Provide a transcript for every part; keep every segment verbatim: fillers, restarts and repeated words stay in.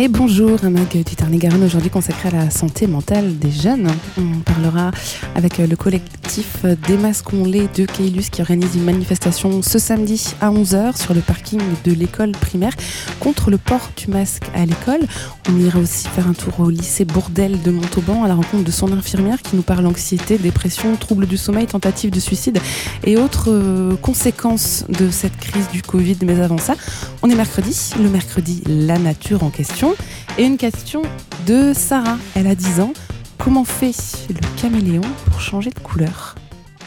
Et bonjour, un mag du Tarn-et-Garonne aujourd'hui consacré à la santé mentale des jeunes. On parlera avec le collectif Démasquons-les de Caylus qui organise une manifestation ce samedi à onze heures sur le parking de l'école primaire contre le port du masque à l'école. On ira aussi faire un tour au lycée Bourdelle de Montauban à la rencontre de son infirmière qui nous parle anxiété, dépression, troubles du sommeil, tentative de suicide et autres euh, conséquences de cette crise du Covid. Mais avant ça, on est mercredi, le mercredi La Nature en question. Et une question de Sarah, elle a dix ans. Comment fait le caméléon pour changer de couleur ?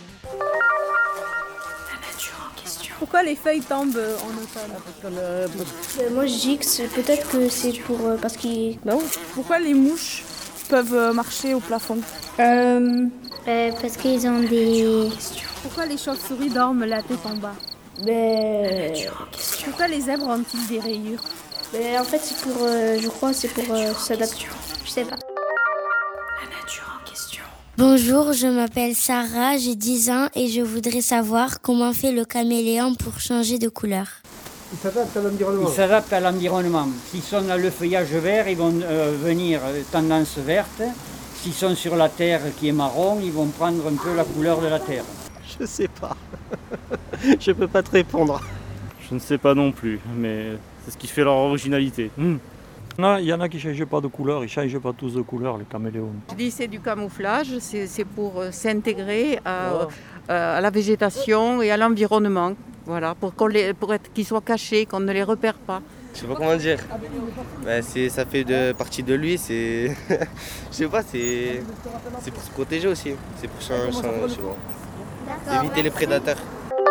La nature en question. Pourquoi les feuilles tombent en automne ? Euh, moi je dis que c'est, peut-être que c'est pour euh, parce qu'ils. Non. Pourquoi les mouches peuvent marcher au plafond ? Euh, euh, parce qu'ils ont des. Pourquoi les chauves-souris dorment la tête en bas ? Ben. Pourquoi les zèbres ont-ils des rayures ? Ben, en fait, c'est pour, euh, je crois, c'est pour euh, s'adapter. Je sais pas. La nature en question. Bonjour, je m'appelle Sarah, j'ai dix ans et je voudrais savoir comment fait le caméléon pour changer de couleur. Il s'adapte à l'environnement. Ils s'adaptent à l'environnement. S'ils sont dans le feuillage vert, ils vont euh, venir tendance verte. S'ils sont sur la terre qui est marron, ils vont prendre un peu la couleur de la terre. Je sais pas. Je peux pas te répondre. Je ne sais pas non plus, mais c'est ce qui fait leur originalité. Mmh. Non, il y en a qui ne changent pas de couleur, ils ne changent pas tous de couleur, les caméléons. Je dis c'est du camouflage, c'est, c'est pour euh, s'intégrer à, oh. euh, à la végétation et à l'environnement, voilà, pour, qu'on les, pour être, qu'ils soient cachés, qu'on ne les repère pas. Je sais pas comment dire, ben, c'est, ça fait de, partie de lui, c'est... je sais pas, c'est, c'est pour se protéger aussi, c'est pour changer, changer, changer, éviter les prédateurs.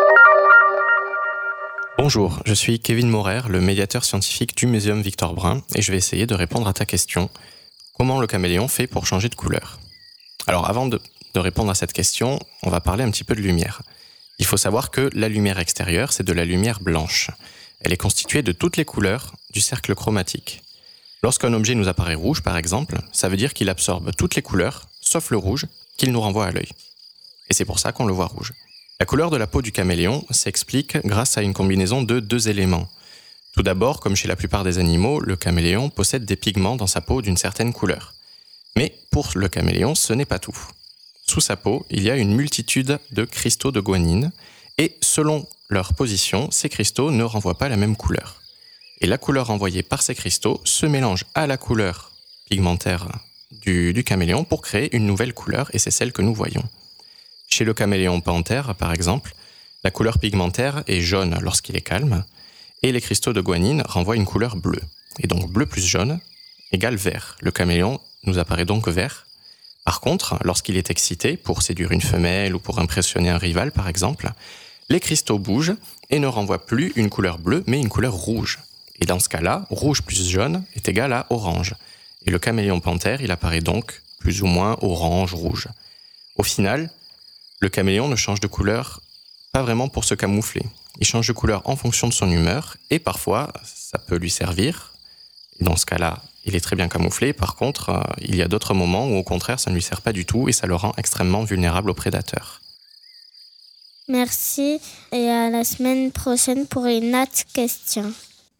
Bonjour, je suis Kevin Morer, le médiateur scientifique du Muséum Victor Brun, et je vais essayer de répondre à ta question. Comment le caméléon fait pour changer de couleur ? Alors avant de, de répondre à cette question, on va parler un petit peu de lumière. Il faut savoir que la lumière extérieure, c'est de la lumière blanche. Elle est constituée de toutes les couleurs du cercle chromatique. Lorsqu'un objet nous apparaît rouge, par exemple, ça veut dire qu'il absorbe toutes les couleurs, sauf le rouge, qu'il nous renvoie à l'œil. Et c'est pour ça qu'on le voit rouge. La couleur de la peau du caméléon s'explique grâce à une combinaison de deux éléments. Tout d'abord, comme chez la plupart des animaux, le caméléon possède des pigments dans sa peau d'une certaine couleur. Mais pour le caméléon, ce n'est pas tout. Sous sa peau, il y a une multitude de cristaux de guanine, et selon leur position, ces cristaux ne renvoient pas la même couleur. Et la couleur envoyée par ces cristaux se mélange à la couleur pigmentaire du, du caméléon pour créer une nouvelle couleur, et c'est celle que nous voyons. Chez le caméléon panthère, par exemple, la couleur pigmentaire est jaune lorsqu'il est calme, et les cristaux de guanine renvoient une couleur bleue. Et donc bleu plus jaune égale vert. Le caméléon nous apparaît donc vert. Par contre, lorsqu'il est excité, pour séduire une femelle ou pour impressionner un rival par exemple, les cristaux bougent et ne renvoient plus une couleur bleue, mais une couleur rouge. Et dans ce cas-là, rouge plus jaune est égal à orange. Et le caméléon panthère, il apparaît donc plus ou moins orange-rouge. Au final, le caméléon ne change de couleur pas vraiment pour se camoufler. Il change de couleur en fonction de son humeur et parfois, ça peut lui servir. Et dans ce cas-là, il est très bien camouflé. Par contre, euh, il y a d'autres moments où au contraire, ça ne lui sert pas du tout et ça le rend extrêmement vulnérable aux prédateurs. Merci et à la semaine prochaine pour une autre question.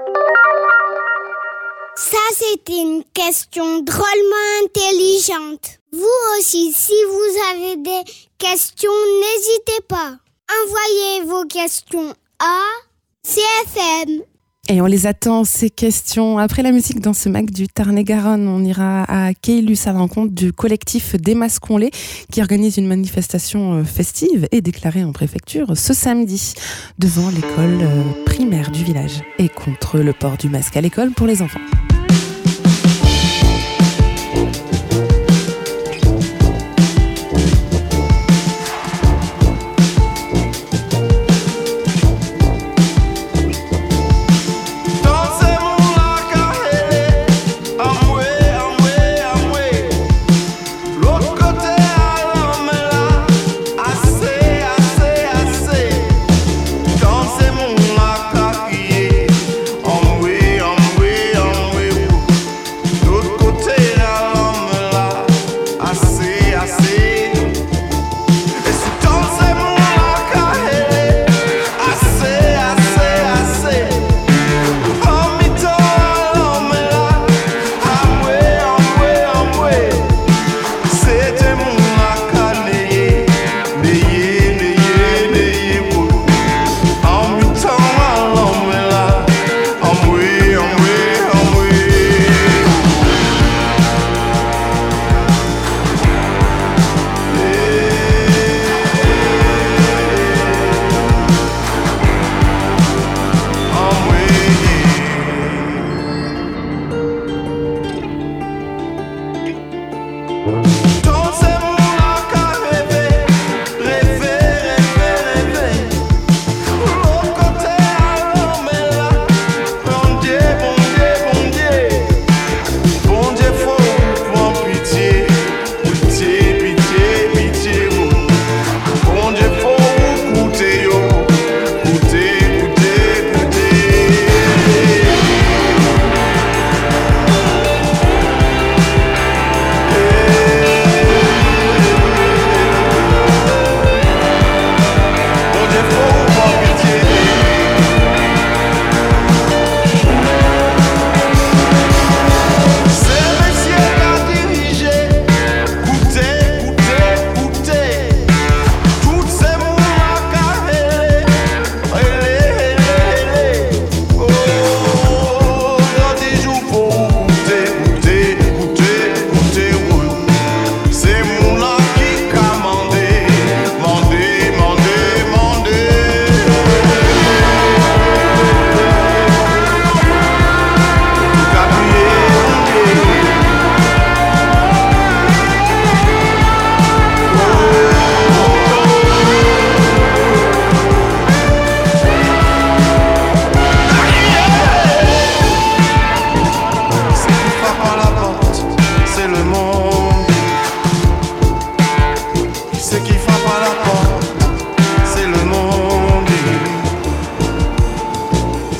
Ça, c'était une question drôlement intelligente. Vous aussi, si vous avez des questions, n'hésitez pas. Envoyez vos questions à C F M. Et on les attend, ces questions. Après la musique dans ce mag du Tarn-et-Garonne, on ira à Caylus à la rencontre du collectif Démasquons-les qui organise une manifestation festive et déclarée en préfecture ce samedi devant l'école primaire du village et contre le port du masque à l'école pour les enfants. Dans ces monts là, on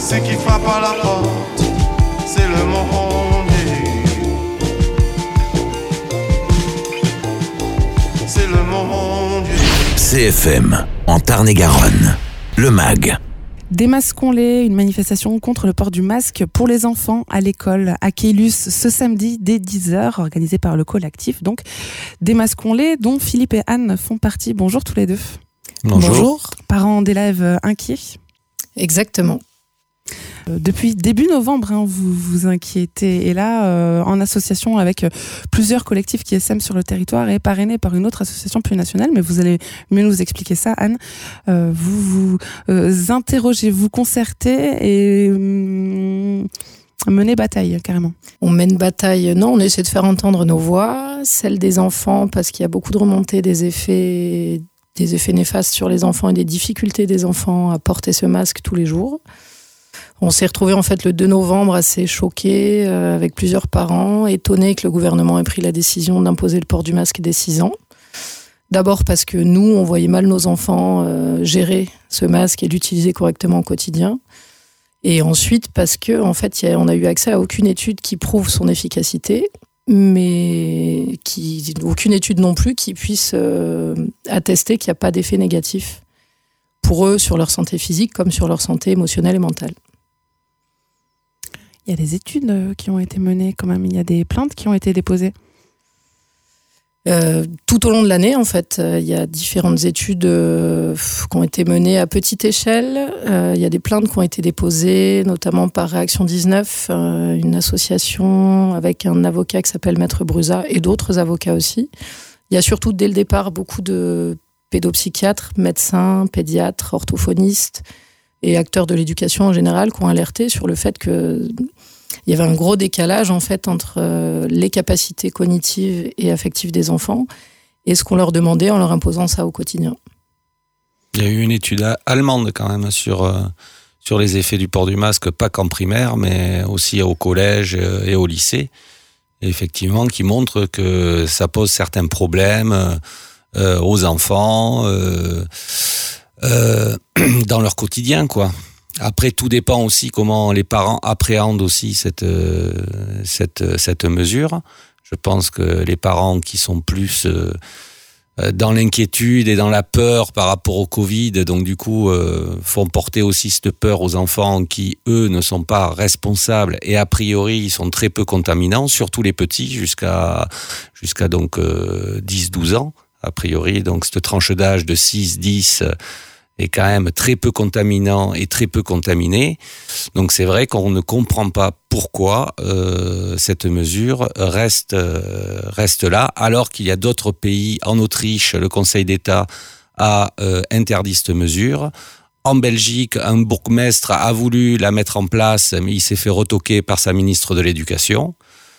c'est qui frappe à la porte, c'est le monde. C'est le monde. C F M, en Tarn-et-Garonne, le M A G. Démasquons-les, une manifestation contre le port du masque pour les enfants à l'école à Caylus ce samedi dès dix heures, organisée par le collectif. Donc, Démasquons-les, dont Philippe et Anne font partie. Bonjour tous les deux. Bonjour. Bonjour. Parents d'élèves inquiets. Exactement. Depuis début novembre, hein, vous vous inquiétez. Et là, euh, en association avec plusieurs collectifs qui essaiment sur le territoire et parrainés par une autre association plus nationale, mais vous allez mieux nous expliquer ça, Anne. Euh, vous vous euh, interrogez, vous concertez et euh, menez bataille, carrément. On mène bataille, non, on essaie de faire entendre nos voix, celles des enfants, parce qu'il y a beaucoup de remontées des effets, des effets néfastes sur les enfants et des difficultés des enfants à porter ce masque tous les jours. On s'est retrouvés en fait le deux novembre assez choqués euh, avec plusieurs parents, étonnés que le gouvernement ait pris la décision d'imposer le port du masque dès six ans. D'abord parce que nous, on voyait mal nos enfants euh, gérer ce masque et l'utiliser correctement au quotidien. Et ensuite parce que en fait, y a, on a eu accès à aucune étude qui prouve son efficacité, mais qui, aucune étude non plus qui puisse euh, attester qu'il n'y a pas d'effet négatif pour eux sur leur santé physique comme sur leur santé émotionnelle et mentale. Il y a des études qui ont été menées quand même, il y a des plaintes qui ont été déposées. Euh, tout au long de l'année, en fait, il y a différentes études euh, qui ont été menées à petite échelle. Euh, il y a des plaintes qui ont été déposées, notamment par Réaction dix-neuf, euh, une association avec un avocat qui s'appelle Maître Brusa et d'autres avocats aussi. Il y a surtout, dès le départ, beaucoup de pédopsychiatres, médecins, pédiatres, orthophonistes et acteurs de l'éducation en général qui ont alerté sur le fait que il y avait un gros décalage en fait entre euh, les capacités cognitives et affectives des enfants et ce qu'on leur demandait en leur imposant ça au quotidien. Il y a eu une étude allemande quand même sur, euh, sur les effets du port du masque, pas qu'en primaire, mais aussi au collège et au lycée, et effectivement, qui montre que ça pose certains problèmes euh, aux enfants, euh, Euh, dans leur quotidien, quoi. Après, tout dépend aussi comment les parents appréhendent aussi cette euh, cette cette mesure. Je pense que les parents qui sont plus euh, dans l'inquiétude et dans la peur par rapport au Covid, donc du coup euh, font porter aussi cette peur aux enfants qui eux ne sont pas responsables et a priori ils sont très peu contaminants, surtout les petits jusqu'à jusqu'à donc euh, dix douze ans a priori. Donc cette tranche d'âge de six dix est quand même très peu contaminant et très peu contaminé. Donc c'est vrai qu'on ne comprend pas pourquoi euh, cette mesure reste euh, reste là, alors qu'il y a d'autres pays. En Autriche, le Conseil d'État a euh, interdit cette mesure. En Belgique, un bourgmestre a voulu la mettre en place, mais il s'est fait retoquer par sa ministre de l'Éducation.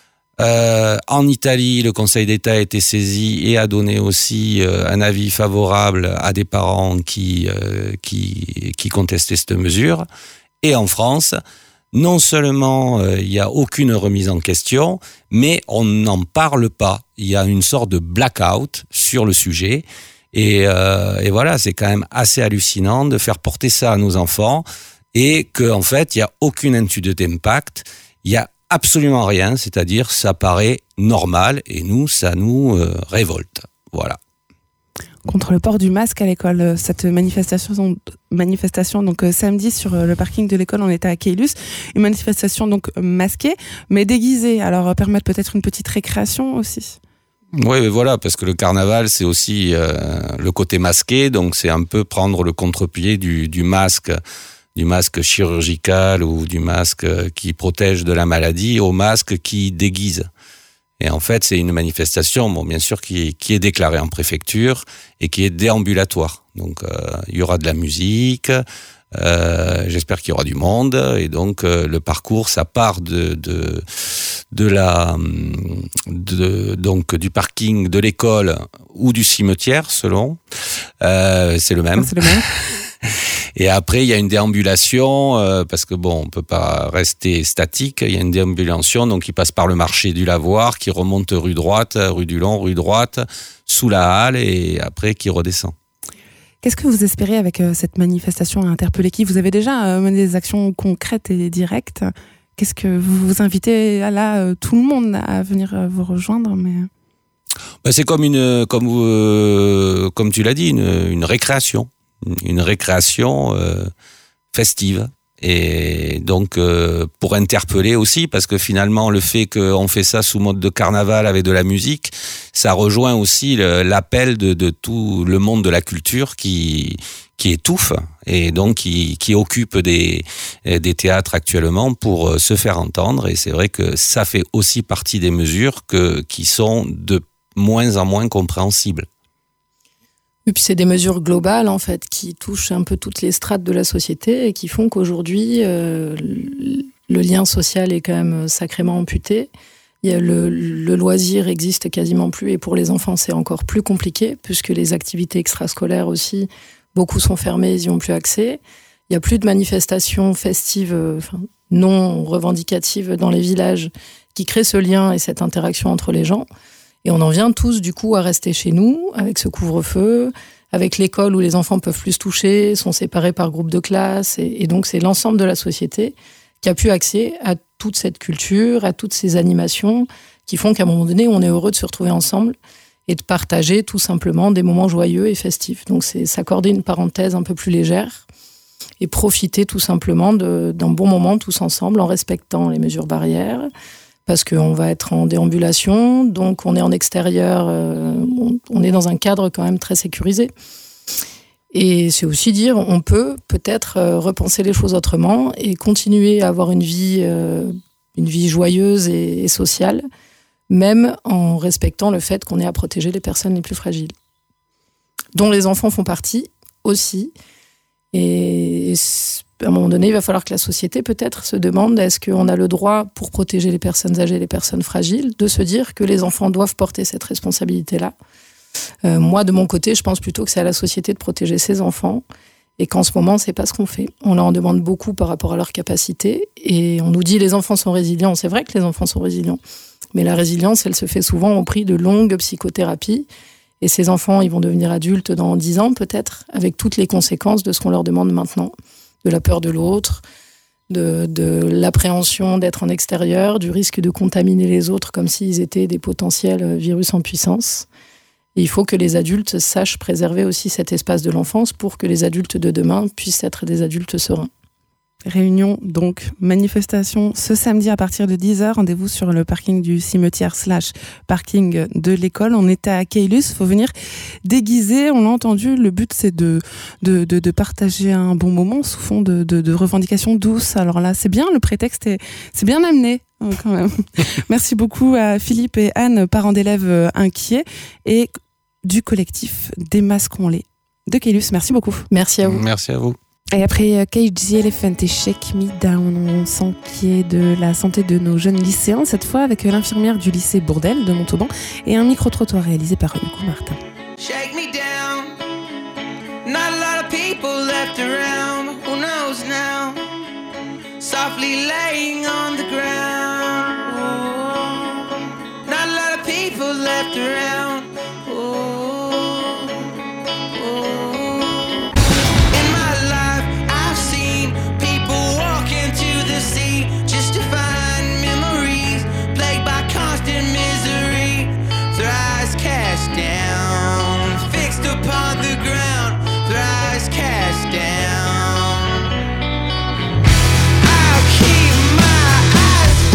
Euh, en Italie, le Conseil d'État a été saisi et a donné aussi euh, un avis favorable à des parents qui, euh, qui, qui contestaient cette mesure. Et en France, non seulement euh, il n'y a aucune remise en question, mais on n'en parle pas. Il y a une sorte de blackout sur le sujet. Et, euh, et voilà, c'est quand même assez hallucinant de faire porter ça à nos enfants et qu'en fait, il n'y a aucune étude d'impact. Il y a absolument rien, c'est-à-dire ça paraît normal et nous, ça nous euh, révolte. Voilà. Contre le port du masque à l'école, cette manifestation, manifestation donc euh, samedi sur euh, le parking de l'école, on était à Caylus, une manifestation donc masquée, mais déguisée, alors euh, permettre peut-être une petite récréation aussi. Oui, voilà, parce que le carnaval, c'est aussi euh, le côté masqué, donc c'est un peu prendre le contre-pied du, du masque, du masque chirurgical ou du masque qui protège de la maladie au masque qui déguise. Et en fait, c'est une manifestation, bon, bien sûr, qui est, qui est déclarée en préfecture et qui est déambulatoire. Donc, euh, il y aura de la musique, euh, j'espère qu'il y aura du monde, et donc euh, le parcours, ça part de de de la de donc du parking de l'école ou du cimetière, selon. Euh, c'est le même. C'est le même. Et après, il y a une déambulation, euh, parce que bon, on peut pas rester statique. Il y a une déambulation, donc qui passe par le marché du Lavoir, qui remonte rue droite, rue du Long, rue droite, sous la halle, et après qui redescend. Qu'est-ce que vous espérez avec euh, cette manifestation à interpeller qui ? Vous avez déjà euh, mené des actions concrètes et directes. Qu'est-ce que vous vous invitez à là euh, tout le monde à venir euh, vous rejoindre mais... Ben, c'est comme une, comme euh, comme tu l'as dit, une, une récréation, une récréation euh, festive. Et donc euh, pour interpeller aussi, parce que finalement le fait qu'on fait ça sous mode de carnaval avec de la musique, ça rejoint aussi le, l'appel de, de tout le monde de la culture qui qui étouffe et donc qui, qui occupe des, des théâtres actuellement pour se faire entendre. Et c'est vrai que ça fait aussi partie des mesures que, qui sont de moins en moins compréhensibles. Et puis c'est des mesures globales en fait qui touchent un peu toutes les strates de la société et qui font qu'aujourd'hui euh, le lien social est quand même sacrément amputé. Il y a le, le loisir existe quasiment plus et pour les enfants c'est encore plus compliqué puisque les activités extrascolaires aussi, beaucoup sont fermées, ils n'y ont plus accès. Il n'y a plus de manifestations festives, euh, enfin, non revendicatives dans les villages qui créent ce lien et cette interaction entre les gens. Et on en vient tous, du coup, à rester chez nous, avec ce couvre-feu, avec l'école où les enfants peuvent plus se toucher, sont séparés par groupe de classe. Et, et donc, c'est l'ensemble de la société qui a pu accès à toute cette culture, à toutes ces animations qui font qu'à un moment donné, on est heureux de se retrouver ensemble et de partager tout simplement des moments joyeux et festifs. Donc, c'est s'accorder une parenthèse un peu plus légère et profiter tout simplement de, d'un bon moment tous ensemble en respectant les mesures barrières. Parce qu'on va être en déambulation, donc on est en extérieur, euh, on, on est dans un cadre quand même très sécurisé. Et c'est aussi dire, on peut peut-être euh, repenser les choses autrement et continuer à avoir une vie, euh, une vie joyeuse et, et sociale, même en respectant le fait qu'on ait à protéger les personnes les plus fragiles, dont les enfants font partie aussi. Et à un moment donné, il va falloir que la société peut-être se demande est-ce qu'on a le droit, pour protéger les personnes âgées, les personnes fragiles, de se dire que les enfants doivent porter cette responsabilité-là. Euh, moi, de mon côté, je pense plutôt que c'est à la société de protéger ses enfants et qu'en ce moment, c'est pas ce qu'on fait. On leur en demande beaucoup par rapport à leurs capacités et on nous dit les enfants sont résilients. C'est vrai que les enfants sont résilients, mais la résilience, elle se fait souvent au prix de longues psychothérapies. Et ces enfants, ils vont devenir adultes dans dix ans peut-être, avec toutes les conséquences de ce qu'on leur demande maintenant, de la peur de l'autre, de, de l'appréhension d'être en extérieur, du risque de contaminer les autres comme s'ils étaient des potentiels virus en puissance. Et il faut que les adultes sachent préserver aussi cet espace de l'enfance pour que les adultes de demain puissent être des adultes sereins. Réunion, donc, manifestation ce samedi à partir de dix heures. Rendez-vous sur le parking du cimetière slash parking de l'école. On est à Caylus, il faut venir déguisé. On l'a entendu, le but c'est de, de, de, de partager un bon moment sous fond de, de, de revendications douces. Alors là, c'est bien, le prétexte est, c'est bien amené quand même. Merci beaucoup à Philippe et Anne, parents d'élèves inquiets, et du collectif Démasquons-les de Caylus. Merci beaucoup. Merci à vous. Merci à vous. Et après Cage the Elephant et Shake Me Down, on s'inquiète de la santé de nos jeunes lycéens, cette fois avec l'infirmière du lycée Bourdelle de Montauban et un micro-trottoir réalisé par Hugo Martin. Shake me down. Not a lot of people left around. Who knows now? Softly laying on the ground. Oh. Not a lot of people left around. Oh. I'll keep my eyes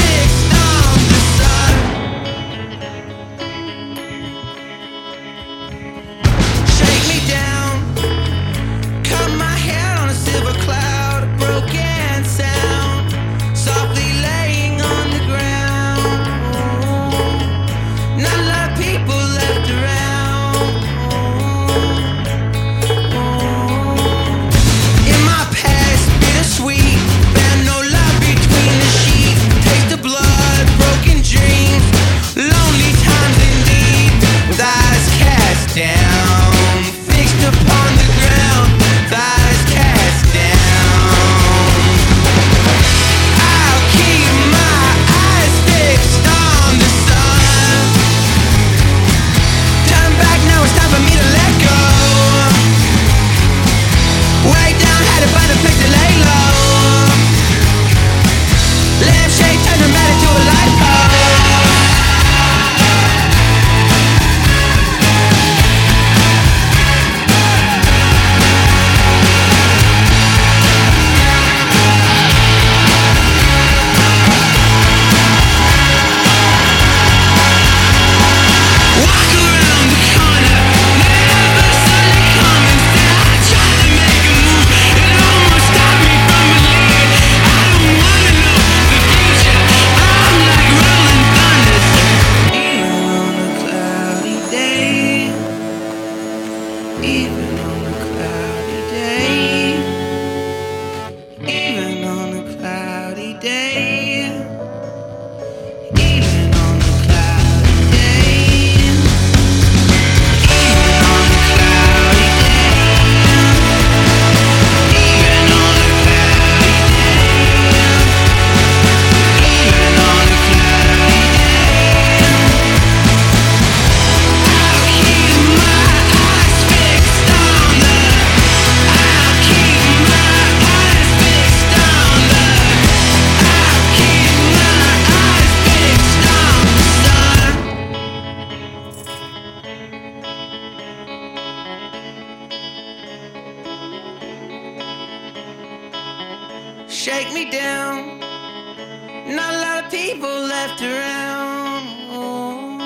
down. Not a lot of people left around. Oh,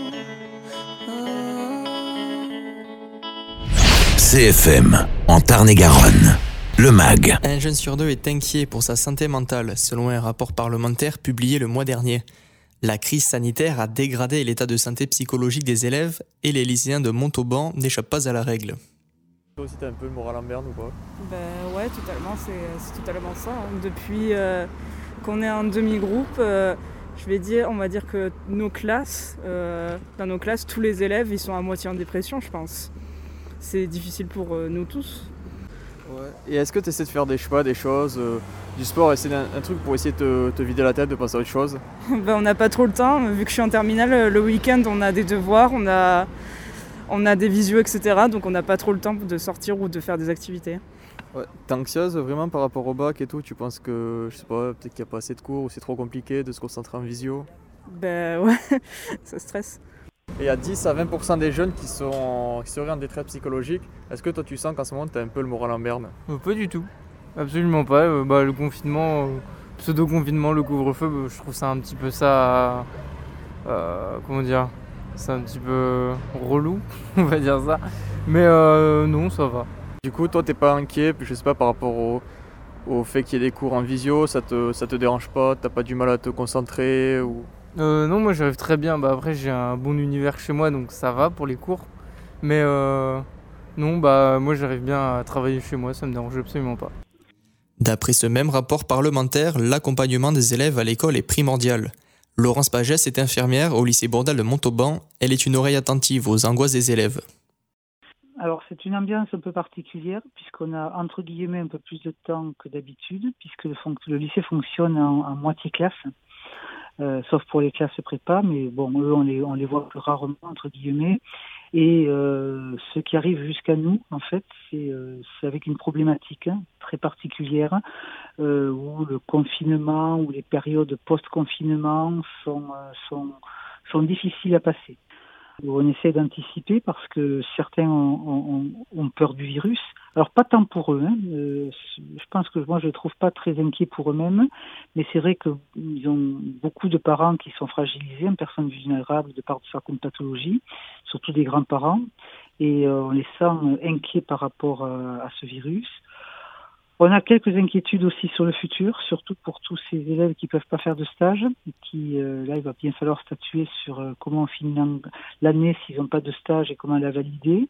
oh. C F M, en Tarn-et-Garonne. Le MAG. Un jeune sur deux est inquiet pour sa santé mentale, selon un rapport parlementaire publié le mois dernier. La crise sanitaire a dégradé l'état de santé psychologique des élèves et les lycéens de Montauban n'échappent pas à la règle. Toi aussi, t'as un peu le moral en berne ou pas? Ben ouais, totalement, c'est, c'est totalement ça. Hein. Depuis euh, qu'on est en demi-groupe, euh, je vais dire, on va dire que nos classes, euh, dans nos classes, tous les élèves, ils sont à moitié en dépression, je pense. C'est difficile pour euh, nous tous. Ouais. Et est-ce que tu essaies de faire des, je sais pas, des choses, euh, du sport, essayer un, un truc pour essayer de te, te vider la tête, de passer à autre chose? Ben, on n'a pas trop le temps, vu que je suis en terminale, le week-end on a des devoirs, on a, on a des visios, et cetera. Donc on n'a pas trop le temps de sortir ou de faire des activités. Ouais. T'es anxieuse vraiment par rapport au bac et tout? Tu penses que, je sais pas, peut-être qu'il n'y a pas assez de cours ou c'est trop compliqué de se concentrer en visio? Ben ouais, ça stresse. Et il y a dix à vingt pour cent des jeunes qui, sont, qui seraient en détresse psychologique. Est-ce que toi tu sens qu'en ce moment tu as un peu le moral en berne? euh, Pas du tout, absolument pas. Euh, bah, le confinement, euh, pseudo-confinement, le couvre-feu, bah, je trouve ça un petit peu ça... Euh, comment dire? C'est un petit peu relou, on va dire ça. Mais euh, non, ça va. Du coup, toi t'es pas inquiet, je sais pas, par rapport au, au fait qu'il y ait des cours en visio, ça te, ça te dérange pas? T'as pas du mal à te concentrer ou... Euh, non, moi j'arrive très bien. Bah, après, j'ai un bon univers chez moi, donc ça va pour les cours. Mais euh, non, bah, moi j'arrive bien à travailler chez moi, ça me dérange absolument pas. D'après ce même rapport parlementaire, l'accompagnement des élèves à l'école est primordial. Laurence Pagès est infirmière au lycée Bourdal de Montauban. Elle est une oreille attentive aux angoisses des élèves. Alors c'est une ambiance un peu particulière puisqu'on a entre guillemets un peu plus de temps que d'habitude puisque le, fon- le lycée fonctionne en, en moitié classe. Euh, sauf pour les classes prépa, mais bon, eux, on les, on les voit plus rarement, entre guillemets. Et euh, ce qui arrive jusqu'à nous, en fait, c'est, euh, c'est avec une problématique hein, très particulière, euh, où le confinement, ou les périodes post-confinement sont, euh, sont, sont difficiles à passer. On essaie d'anticiper parce que certains ont, ont, ont peur du virus. Alors pas tant pour eux, hein. euh, je pense que moi je les trouve pas très inquiets pour eux-mêmes, mais c'est vrai qu'ils ont beaucoup de parents qui sont fragilisés, en personnes vulnérables de par de certaines pathologies, surtout des grands-parents, et euh, on les sent inquiets par rapport à, à ce virus. On a quelques inquiétudes aussi sur le futur, surtout pour tous ces élèves qui ne peuvent pas faire de stage, et qui, euh, là, il va bien falloir statuer sur euh, comment on finit l'année s'ils n'ont pas de stage et comment la valider.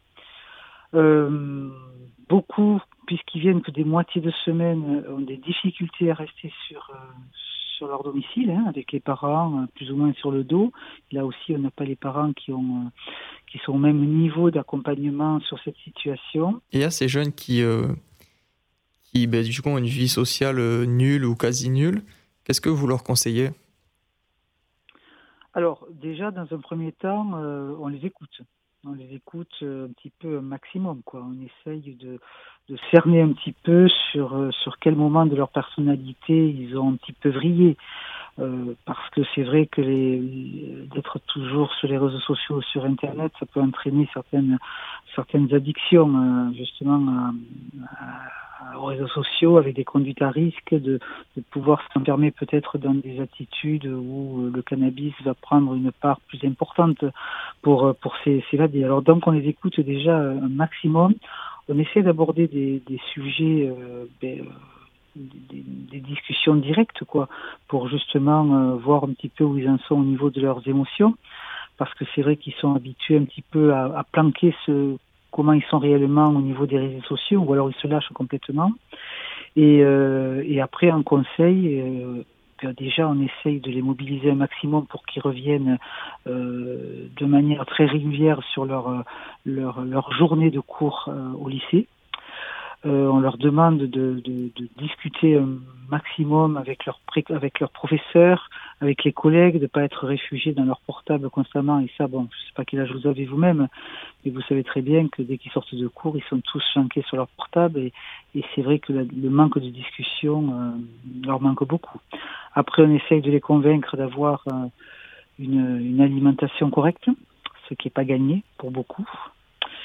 Euh, beaucoup, puisqu'ils viennent que des moitiés de semaine, ont des difficultés à rester sur, euh, sur leur domicile, hein, avec les parents euh, plus ou moins sur le dos. Là aussi, on n'a pas les parents qui, ont, euh, qui sont au même niveau d'accompagnement sur cette situation. Et il y a ces jeunes qui... Euh... qui ben, du coup ont une vie sociale nulle ou quasi nulle, qu'est-ce que vous leur conseillez? Alors déjà, dans un premier temps, euh, on les écoute. On les écoute un petit peu un maximum, quoi. On essaye de, de cerner un petit peu sur, sur quel moment de leur personnalité ils ont un petit peu vrillé. Euh, parce que c'est vrai que les, d'être toujours sur les réseaux sociaux ou sur Internet, ça peut entraîner certaines, certaines addictions, euh, justement, à, à, aux réseaux sociaux, avec des conduites à risque, de, de pouvoir s'enfermer peut-être dans des attitudes où le cannabis va prendre une part plus importante pour, pour s'évader. Alors donc on les écoute déjà un maximum. On essaie d'aborder des, des sujets... Euh, ben, Des, des discussions directes, quoi, pour justement euh, voir un petit peu où ils en sont au niveau de leurs émotions, parce que c'est vrai qu'ils sont habitués un petit peu à, à planquer ce, comment ils sont réellement au niveau des réseaux sociaux, ou alors ils se lâchent complètement. Et, euh, et après, en conseil, euh, déjà on essaye de les mobiliser un maximum pour qu'ils reviennent euh, de manière très régulière sur leur, leur, leur journée de cours euh, au lycée. Euh, on leur demande de, de, de discuter un maximum avec leurs avec leurs professeurs, avec les collègues, de ne pas être réfugiés dans leur portable constamment. Et ça, bon, je ne sais pas quel âge vous avez vous-même, mais vous savez très bien que dès qu'ils sortent de cours, ils sont tous chanqués sur leur portable. Et, et c'est vrai que la, le manque de discussion euh, leur manque beaucoup. Après, on essaye de les convaincre d'avoir euh, une, une alimentation correcte, ce qui n'est pas gagné pour beaucoup.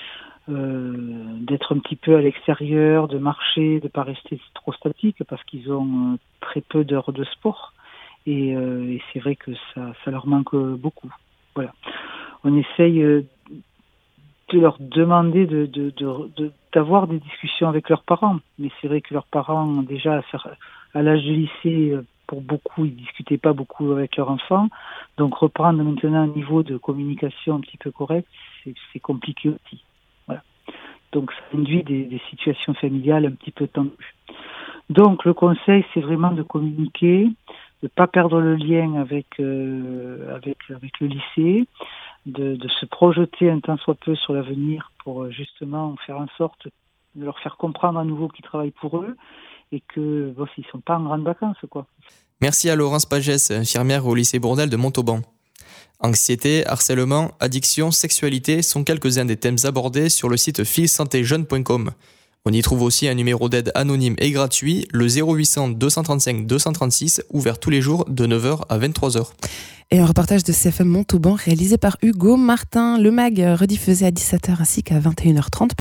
euh, d'être un petit peu à l'extérieur, de marcher, de ne pas rester trop statique parce qu'ils ont euh, très peu d'heures de sport. Et, euh, et c'est vrai que ça, ça leur manque beaucoup. Voilà. On essaye euh, de leur demander de, de, de, de, d'avoir des discussions avec leurs parents. Mais c'est vrai que leurs parents, déjà, à l'âge du lycée, pour beaucoup, ils ne discutaient pas beaucoup avec leurs enfants. Donc reprendre maintenant un niveau de communication un petit peu correct, c'est, c'est compliqué aussi. Voilà. Donc ça induit des, des situations familiales un petit peu tendues. Donc le conseil, c'est vraiment de communiquer, de ne pas perdre le lien avec, euh, avec, avec le lycée, de, de se projeter un tant soit peu sur l'avenir pour justement faire en sorte de leur faire comprendre à nouveau qu'ils travaillent pour eux et que bon, ils ne sont pas en grandes vacances, quoi. Merci à Laurence Pagès, infirmière au lycée Bourdelle de Montauban. Anxiété, harcèlement, addiction, sexualité sont quelques-uns des thèmes abordés sur le site fil santé jeune point com. On y trouve aussi un numéro d'aide anonyme et gratuit, le zéro huit cents deux cent trente-cinq deux cent trente-six, ouvert tous les jours de neuf heures à vingt-trois heures. Et un reportage de C F M Montauban réalisé par Hugo Martin. Le mag rediffusé à dix-sept heures ainsi qu'à vingt et une heures trente.